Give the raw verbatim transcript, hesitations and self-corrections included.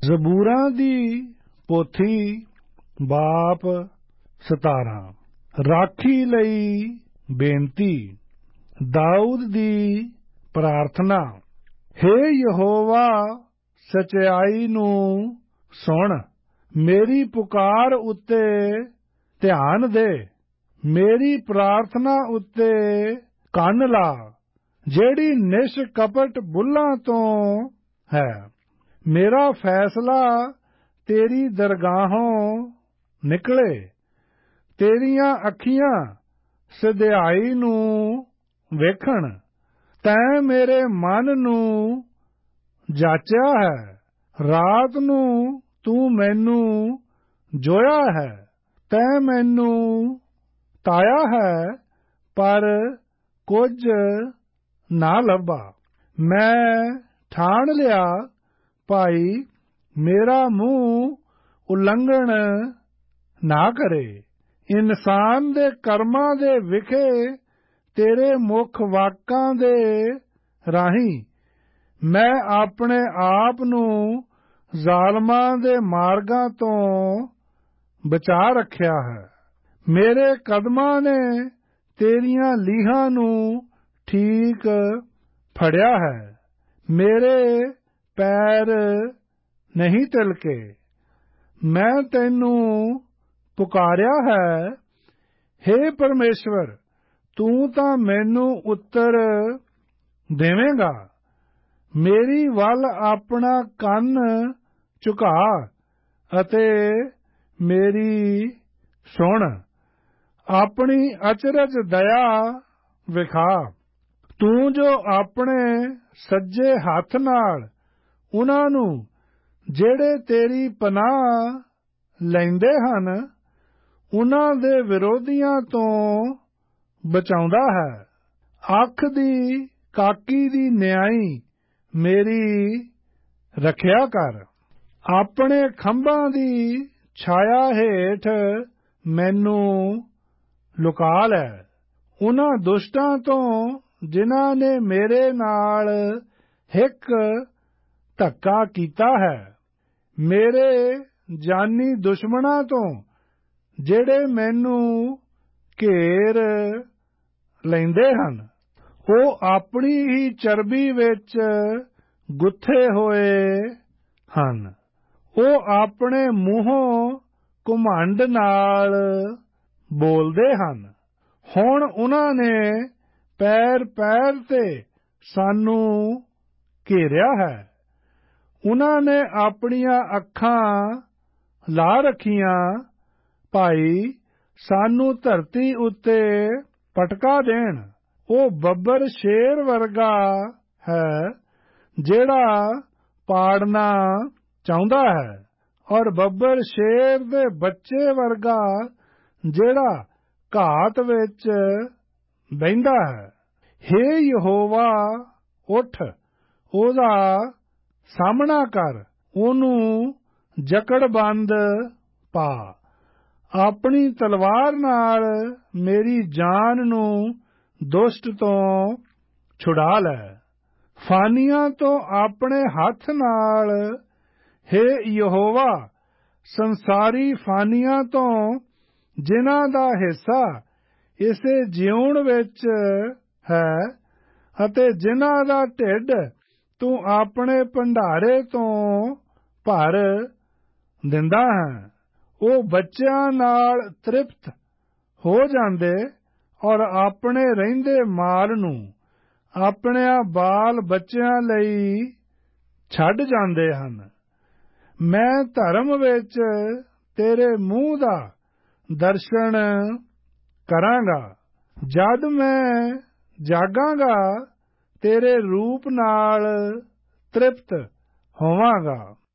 ਜ਼ਬੂਰਾਂ ਦੀ ਪੋਥੀ ਬਾਪ ਸਤਾਰਾਂ। ਰਾਖੀ ਲਈ ਬੇਨਤੀ। ਦਾਊਦ ਦੀ ਪ੍ਰਾਰਥਨਾ। ਹੇ ਯਹੋਵਾ, ਸਚਾਈ ਨੂੰ ਸੁਣ, ਮੇਰੀ ਪੁਕਾਰ ਉੱਤੇ ਧਿਆਨ ਦੇ, ਮੇਰੀ ਪ੍ਰਾਰਥਨਾ ਉੱਤੇ ਕੰਨ ਲਾ, ਜਿਹੜੀ ਨਿਸ਼ਕਪਟ ਬੁੱਲਾਂ ਤੋਂ ਹੈ। ਮੇਰਾ ਫੈਸਲਾ ਤੇਰੀ ਦਰਗਾਹੋਂ ਨਿਕਲੇ, ਤੇਰੀਆਂ ਅੱਖੀਆਂ ਸਿਧਿਆਈ ਨੂੰ ਵੇਖਣ। ਤੈਂ ਮੇਰੇ ਮਨ ਨੂੰ ਜਾਚਿਆ ਹੈ, ਰਾਤ ਨੂੰ ਤੂੰ ਮੈਨੂੰ ਜੋਇਆ ਹੈ। ਤੈਂ ਮੈਨੂੰ ਤਾਇਆ ਹੈ, ਪਰ ਕੁਝ ਨਾ ਲੱਭਾ। ਮੈਂ ਠਾਣ ਲਿਆ, ਭਾਈ ਮੇਰਾ ਮੂੰਹ ਉਲੰਘਣ ਨਾ ਕਰੇ। ਇਨਸਾਨ ਦੇ ਕਰਮਾਂ ਦੇ ਵਿਖੇ ਤੇਰੇ ਮੁੱਖ ਵਾਕਾਂ ਦੇ ਰਾਹੀਂ ਮੈਂ ਆਪਣੇ ਆਪ ਨੂੰ ਜ਼ਾਲਮਾਂ ਦੇ ਮਾਰਗਾਂ ਤੋਂ ਬਚਾ ਰੱਖਿਆ ਹੈ। ਮੇਰੇ ਕਦਮਾਂ ਨੇ ਤੇਰੀਆਂ ਲੀਹਾਂ ਨੂੰ ਠੀਕ ਫੜਿਆ ਹੈ, ਮੇਰੇ ਪੈਰ ਨਹੀਂ ਤਿਲਕੇ। ਮੈਂ ਤੈਨੂੰ ਪੁਕਾਰਿਆ ਹੈ, ਹੇ ਪਰਮੇਸ਼ਵਰ, ਤੂੰ ਤਾਂ ਮੈਨੂੰ ਉੱਤਰ ਦੇਵੇਂਗਾ। ਮੇਰੀ ਵੱਲ ਆਪਣਾ ਕੰਨ ਝੁਕਾ ਅਤੇ ਮੇਰੀ ਸੁਣ। ਆਪਣੀ ਅਚਰਜ ਦਇਆ ਵਿਖਾ। ਤੂੰ ਜੋ ਆਪਣੇ ਸੱਜੇ ਹੱਥ ਨਾਲ ਉਨ੍ਹਾਂ ਨੂੰ ਜਿਹੜੇ ਤੇਰੀ ਪਨਾਹ ਲੈਂਦੇ ਹਨ, ਉਨ੍ਹਾਂ ਦੇ ਵਿਰੋਧੀਆਂ ਤੋਂ ਬਚਾਉਂਦਾ ਹੈ। ਅੱਖ ਦੀ ਕਾਕੀ ਦੀ ਨਿਆਈ ਮੇਰੀ ਰੱਖਿਆ ਕਰ। ਆਪਣੇ ਖੰਭਾਂ ਦੀ ਛਾਇਆ ਹੇਠ ਮੈਨੂੰ ਲੁਕਾ ਲੈ, ਉਨ੍ਹਾਂ ਦੁਸ਼ਟਾਂ ਤੋਂ ਜਿਨ੍ਹਾਂ ਨੇ ਮੇਰੇ ਨਾਲ ਹਿੱਕ ਧੱਕਾ ਕੀਤਾ ਹੈ, ਮੇਰੇ ਜਾਨੀ ਦੁਸ਼ਮਣਾਂ ਤੋਂ ਜਿਹੜੇ ਮੈਨੂੰ ਘੇਰ ਲੈਂਦੇ ਹਨ। ਉਹ ਆਪਣੀ ਹੀ ਚਰਬੀ ਵਿੱਚ ਗੁੱਥੇ ਹੋਏ ਹਨ। ਉਹ ਆਪਣੇ ਮੂੰਹੋਂ ਘੁਮੰਡ ਨਾਲ ਬੋਲਦੇ ਹਨ। ਹੁਣ ਉਨ੍ਹਾਂ ਨੇ ਪੈਰ ਪੈਰ ਤੇ ਸਾਨੂੰ ਘੇਰਿਆ ਹੈ। ਉਨ੍ਹਾਂ ਨੇ ਆਪਣੀਆਂ ਅੱਖਾਂ ਲਾ ਰੱਖੀਆਂ, ਭਾਈ ਸਾਨੂੰ ਧਰਤੀ ਉੱਤੇ ਪਟਕਾ ਦੇਣ। ਉਹ ਬੱਬਰ ਸ਼ੇਰ ਵਰਗਾ ਹੈ ਜਿਹੜਾ ਪਾੜਨਾ ਚਾਹੁੰਦਾ ਹੈ, ਔਰ ਬੱਬਰ ਸ਼ੇਰ ਦੇ ਬੱਚੇ ਵਰਗਾ ਜਿਹੜਾ ਘਾਤ ਵਿੱਚ ਬਹਿੰਦਾ ਹੈ। ਹੇ ਯਹੋਵਾ, ਉੱਠ, ਉਹਦਾ ਸਾਹਮਣਾ ਕਰ, ਉਹਨੂੰ ਜਕੜਬੰਦ ਪਾ। ਆਪਣੀ ਤਲਵਾਰ ਨਾਲ ਮੇਰੀ ਜਾਨ ਨੂੰ ਦੁਸ਼ਟ ਤੋਂ ਛੁਡਾ ਲੈ। ਫਾਨੀਆਂ ਤੋਂ ਆਪਣੇ ਹੱਥ ਨਾਲ, ਹੇ ਯਹੋਵਾ, ਸੰਸਾਰੀ ਫਾਨੀਆਂ ਤੋਂ ਜਿਨ੍ਹਾਂ ਦਾ ਹਿੱਸਾ ਇਸੇ ਜਿਉਣ ਵਿੱਚ ਹੈ ਅਤੇ ਜਿਨ੍ਹਾਂ ਦਾ ਢਿੱਡ ਤੂੰ ਆਪਣੇ ਭੰਡਾਰੇ ਤੋਂ ਭਰ ਦਿੰਦਾ ਹੈ। ਉਹ ਬੱਚਿਆਂ ਨਾਲ ਤ੍ਰਿਪਤ ਹੋ ਜਾਂਦੇ ਔਰ ਆਪਣੇ ਰਹਿੰਦੇ ਮਾਲ ਨੂੰ ਆਪਣਿਆਂ ਬਾਲ ਬੱਚਿਆਂ ਲਈ ਛੱਡ ਜਾਂਦੇ ਹਨ। ਮੈਂ ਧਰਮ ਵਿੱਚ ਤੇਰੇ ਮੂੰਹ ਦਾ ਦਰਸ਼ਨ ਕਰਾਂਗਾ। ਜਦ ਮੈਂ ਜਾਗਾਂਗਾ, ਤੇਰੇ ਰੂਪ ਨਾਲ ਤ੍ਰਿਪਤ ਹੋਵਾਂਗਾ।